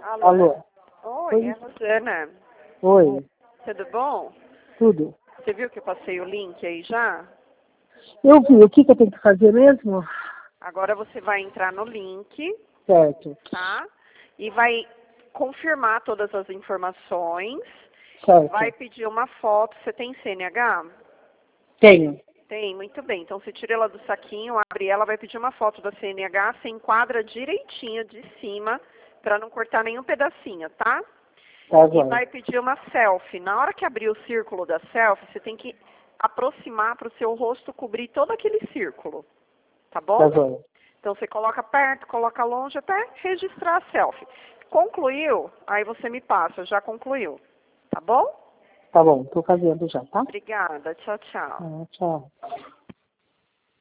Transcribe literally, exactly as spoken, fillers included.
Alô? Alô? Oi, Oi. é você, né? Oi, Tudo bom? tudo. Você viu que eu passei o link aí já? Eu vi, o que, que eu tenho que fazer mesmo? Agora você vai entrar no link, Certo, tá? E vai confirmar todas as informações. certo. Vai pedir uma foto. Você tem C N H? Tenho. Tem, muito bem. Então você tira ela do saquinho, abre ela, vai pedir uma foto da C N H, você enquadra direitinho de cima, para não cortar nenhum pedacinho, tá? Tá E bom. vai pedir uma selfie. Na hora que abrir o círculo da selfie, você tem que aproximar para o seu rosto cobrir todo aquele círculo, tá bom? Tá bom. Então você coloca perto, coloca longe até registrar a selfie. Concluiu? Aí você me passa, já concluiu, tá bom? Tá bom, tô fazendo já, tá? Obrigada, tchau, tchau. Ah, tchau.